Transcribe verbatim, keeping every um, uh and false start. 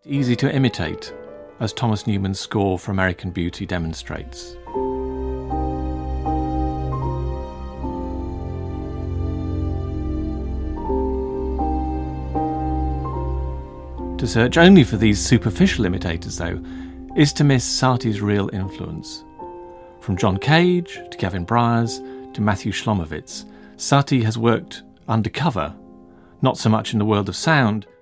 easy to imitate, as Thomas Newman's score for American Beauty demonstrates. To search only for these superficial imitators, though, is to miss Satie's real influence. From John Cage to Gavin Bryars to Matthew Shlomowitz, Satie has worked undercover, not so much in the world of sound,